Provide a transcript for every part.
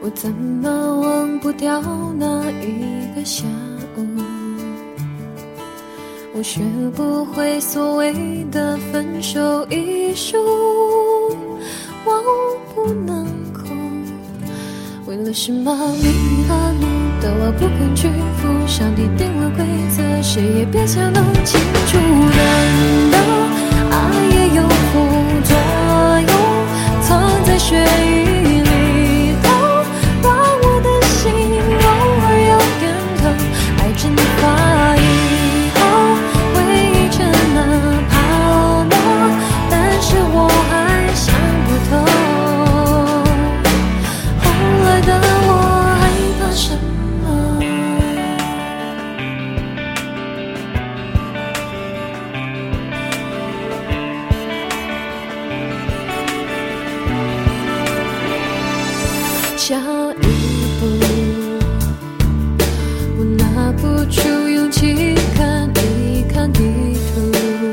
我怎么忘不掉那一个下午，我学不会所谓的分手艺术，我不能哭，为了什么迷了路的我不肯屈服，上帝定了规则，谁也别想弄清楚，难道爱也有副作用，藏在血液里头，让我的心偶尔有点痛，爱蒸发以后会成了泡沫，但是我还想不透，后来的我害怕什么？下一步，我拿不出勇气看一看地图，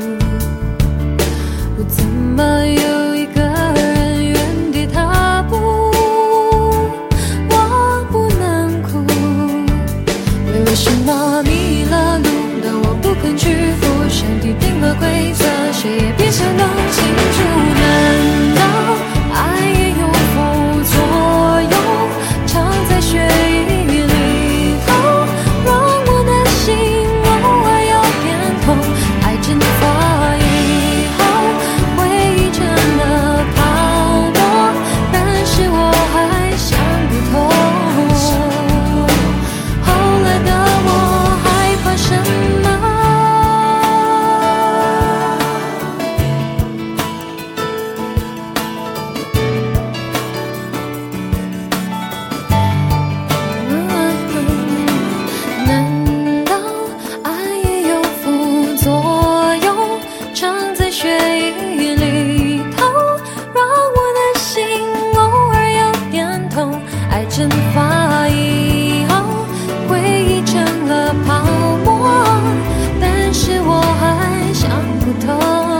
我怎么有一个人原地踏步，我不能哭，为了什么迷了路的我不肯屈服，上帝定了规则，谁也别想弄清楚，难道爱也有副作用，藏在血液里头，让我的心偶尔有点痛，爱蒸发以后会成了泡沫，但是我还想不透，后来的我害怕什么？难道爱也有副作用，藏在血液里头，让我的心偶尔有点痛，爱蒸发以后回忆成了泡沫，但是我还想不透，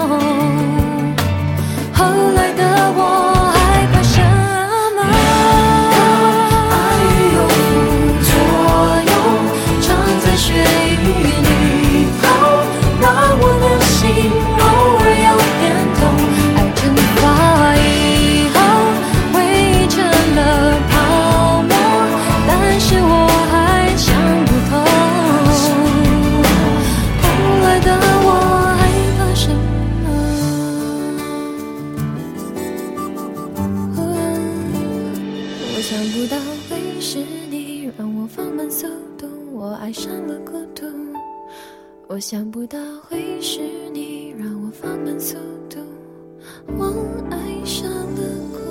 后来的我害怕什么？爱也有副作用，藏在血液里头，让我的心偶尔有点痛，爱蒸发以后会成了泡沫，但是我还想不透，后来的我害怕什么？我想不到会是你让我放慢速度，我爱上了孤独，我想不到会是你让我放慢速度，我爱上了孤独。